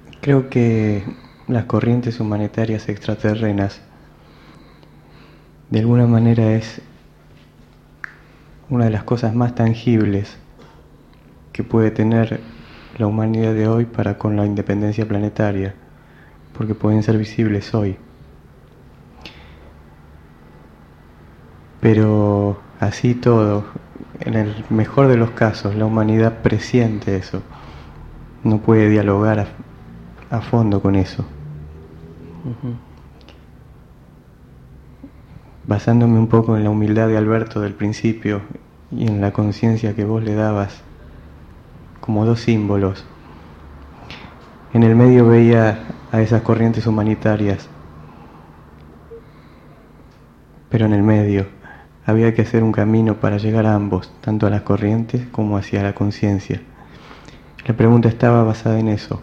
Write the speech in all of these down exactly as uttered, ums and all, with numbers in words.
Creo que las corrientes humanitarias extraterrenas de alguna manera es una de las cosas más tangibles que puede tener la humanidad de hoy para con la independencia planetaria, porque pueden ser visibles hoy. Pero así todo, en el mejor de los casos, la humanidad presiente eso, no puede dialogar a, a fondo con eso. Uh-huh. Basándome un poco en la humildad de Alberto del principio y en la conciencia que vos le dabas como dos símbolos, en el medio veía a esas corrientes humanitarias, pero en el medio había que hacer un camino para llegar a ambos, tanto a las corrientes como hacia la conciencia. La pregunta estaba basada en eso.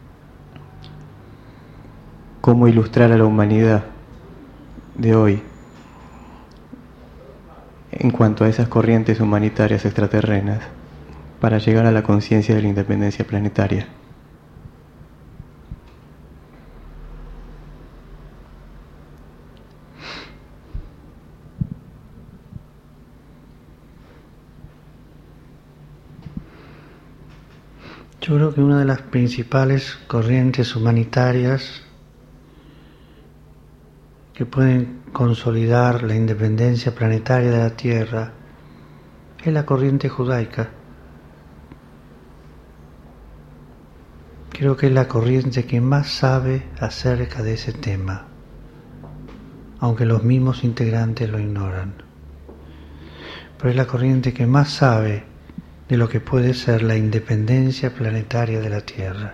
¿Cómo ilustrar a la humanidad de hoy en cuanto a esas corrientes humanitarias extraterrenas para llegar a la conciencia de la independencia planetaria? Yo creo que una de las principales corrientes humanitarias que pueden consolidar la independencia planetaria de la Tierra es la corriente judaica. Creo que es la corriente que más sabe acerca de ese tema, aunque los mismos integrantes lo ignoran. Pero es la corriente que más sabe de lo que puede ser la independencia planetaria de la Tierra.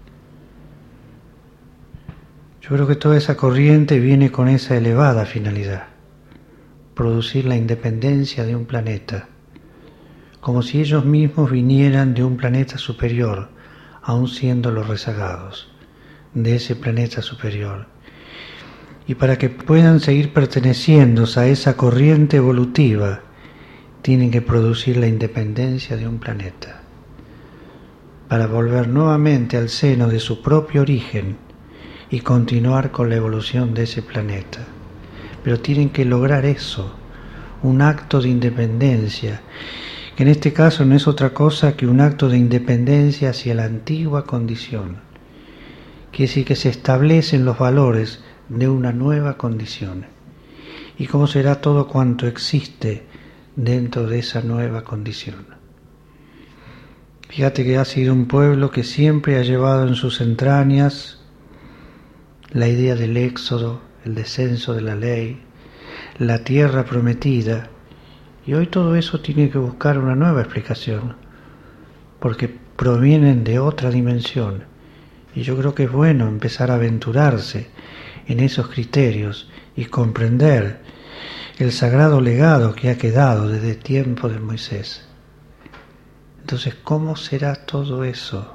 Yo creo que toda esa corriente viene con esa elevada finalidad, producir la independencia de un planeta, como si ellos mismos vinieran de un planeta superior, aun siendo los rezagados de ese planeta superior. Y para que puedan seguir perteneciendo a esa corriente evolutiva, tienen que producir la independencia de un planeta, para volver nuevamente al seno de su propio origen y continuar con la evolución de ese planeta. Pero tienen que lograr eso, un acto de independencia, que en este caso no es otra cosa que un acto de independencia hacia la antigua condición, quiere decir que se establecen los valores de una nueva condición. ¿Y cómo será todo cuanto existe dentro de esa nueva condición? Fíjate que ha sido un pueblo que siempre ha llevado en sus entrañas la idea del éxodo, el descenso de la ley, la tierra prometida, y hoy todo eso tiene que buscar una nueva explicación, porque provienen de otra dimensión, y yo creo que es bueno empezar a aventurarse en esos criterios y comprender el sagrado legado que ha quedado desde el tiempo de Moisés. Entonces, ¿cómo será todo eso?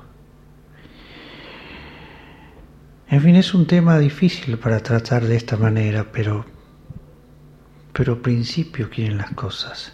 En fin, es un tema difícil para tratar de esta manera, pero, pero principio quieren las cosas.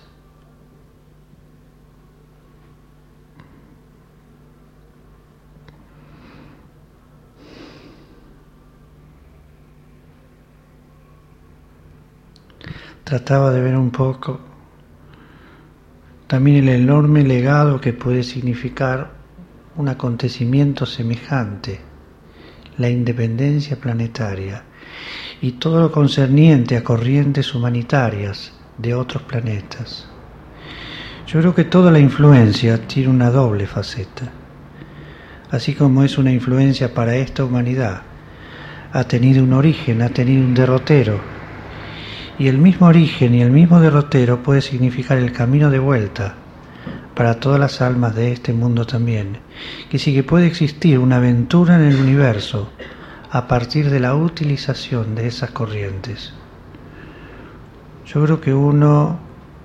Trataba de ver un poco también el enorme legado que puede significar un acontecimiento semejante, la independencia planetaria y todo lo concerniente a corrientes humanitarias de otros planetas. Yo creo que toda la influencia tiene una doble faceta. Así como es una influencia para esta humanidad, ha tenido un origen, ha tenido un derrotero. Y el mismo origen y el mismo derrotero puede significar el camino de vuelta para todas las almas de este mundo también. Que sí que puede existir una aventura en el universo a partir de la utilización de esas corrientes. Yo creo que uno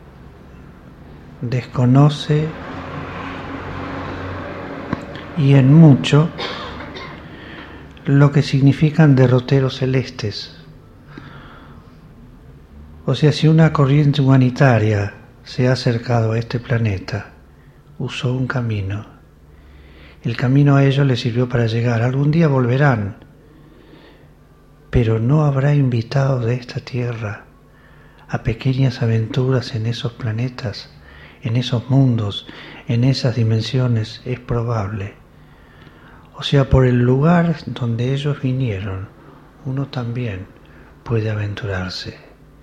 desconoce y en mucho lo que significan derroteros celestes. O sea, si una corriente humanitaria se ha acercado a este planeta, usó un camino, El camino a ellos les sirvió para llegar. Algún día volverán, pero no habrá invitados de esta tierra a pequeñas aventuras en esos planetas, en esos mundos, en esas dimensiones. Es probable. O sea, por el lugar donde ellos vinieron, uno también puede aventurarse.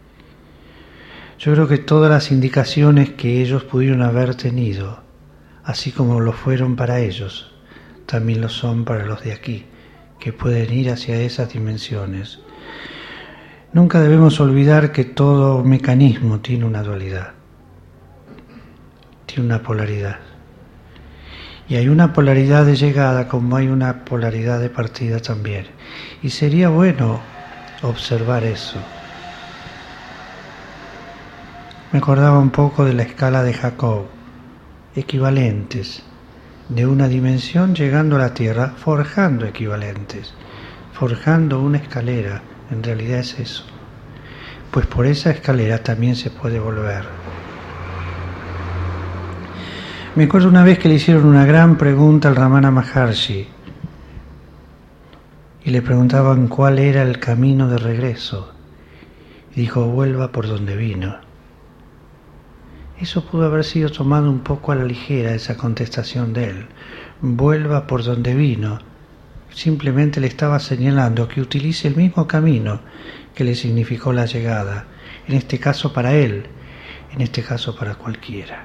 Yo creo que todas las indicaciones que ellos pudieron haber tenido, así como lo fueron para ellos, también lo son para los de aquí, que pueden ir hacia esas dimensiones. Nunca debemos olvidar que todo mecanismo tiene una dualidad, tiene una polaridad. Y hay una polaridad de llegada como hay una polaridad de partida también. Y sería bueno observar eso. Me acordaba un poco de la escala de Jacob, equivalentes de una dimensión llegando a la Tierra, forjando equivalentes, forjando una escalera. En realidad es eso. Pues por esa escalera también se puede volver. Me acuerdo una vez que le hicieron una gran pregunta al Ramana Maharshi y le preguntaban cuál era el camino de regreso. Y dijo, vuelva por donde vino. Eso pudo haber sido tomado un poco a la ligera, esa contestación de él. Vuelva por donde vino. Simplemente le estaba señalando que utilice el mismo camino que le significó la llegada. En este caso para él, en este caso para cualquiera.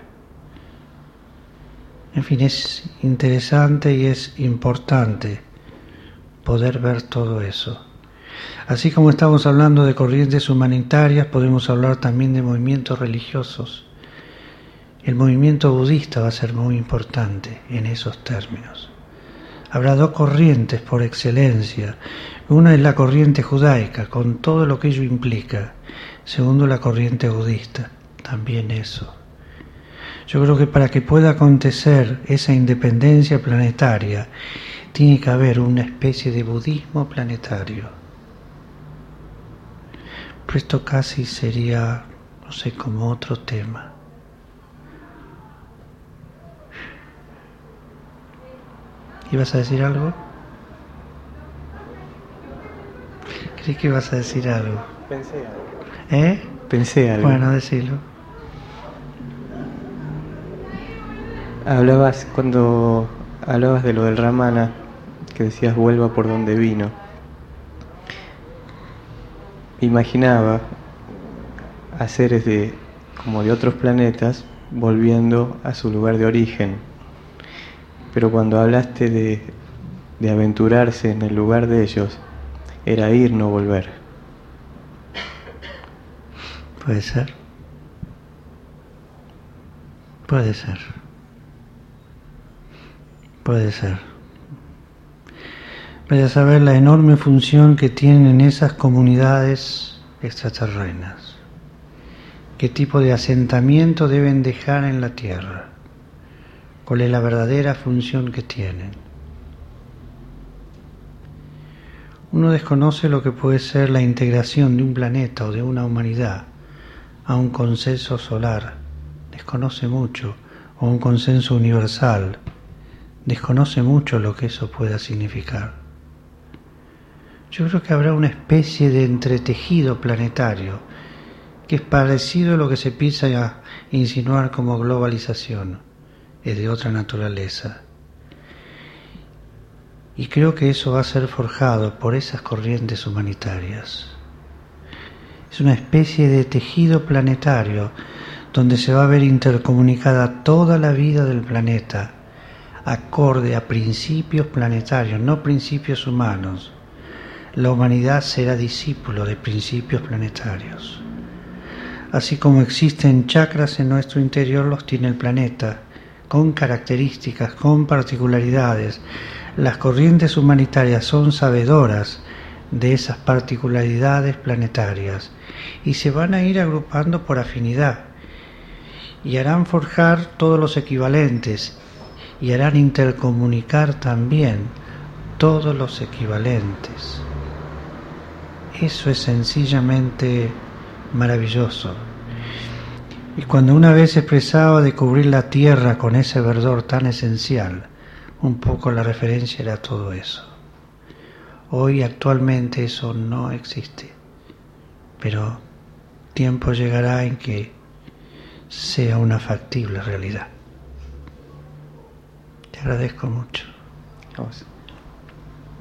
En fin, es interesante y es importante poder ver todo eso. Así como estamos hablando de corrientes humanitarias, podemos hablar también de movimientos religiosos. El movimiento budista va a ser muy importante en esos términos. Habrá dos corrientes por excelencia. Una es la corriente judaica, con todo lo que ello implica. Segundo, la corriente budista, también eso. Yo creo que para que pueda acontecer esa independencia planetaria, tiene que haber una especie de budismo planetario. Pero esto casi sería, no sé, como otro tema. ¿Ibas a decir algo? Creí que ibas a decir algo. Pensé algo. ¿Eh? Pensé algo. Bueno, decilo. Hablabas, cuando hablabas de lo del Ramana, que decías vuelva por donde vino. Imaginaba a seres de, como de otros planetas volviendo a su lugar de origen. Pero cuando hablaste de, de aventurarse en el lugar de ellos, era ir, no volver. Puede ser. Puede ser. Puede ser. Vaya a saber la enorme función que tienen esas comunidades extraterrenas. ¿Qué tipo de asentamiento deben dejar en la Tierra? ¿Cuál es la verdadera función que tienen? Uno desconoce lo que puede ser la integración de un planeta o de una humanidad a un consenso solar. Desconoce mucho, o un consenso universal. Desconoce mucho lo que eso pueda significar. Yo creo que habrá una especie de entretejido planetario que es parecido a lo que se empieza a insinuar como globalización, es de otra naturaleza. Y creo que eso va a ser forjado por esas corrientes humanitarias. Es una especie de tejido planetario donde se va a ver intercomunicada toda la vida del planeta, acorde a principios planetarios, no principios humanos. La humanidad será discípulo de principios planetarios. Así como existen chakras en nuestro interior, los tiene el planeta, con características, con particularidades. Las corrientes humanitarias son sabedoras de esas particularidades planetarias y se van a ir agrupando por afinidad y harán forjar todos los equivalentes y harán intercomunicar también todos los equivalentes. Eso es sencillamente maravilloso. Y cuando una vez expresaba de cubrir la tierra con ese verdor tan esencial, un poco la referencia era todo eso. Hoy actualmente eso no existe, pero tiempo llegará en que sea una factible realidad. Te agradezco mucho. Vamos.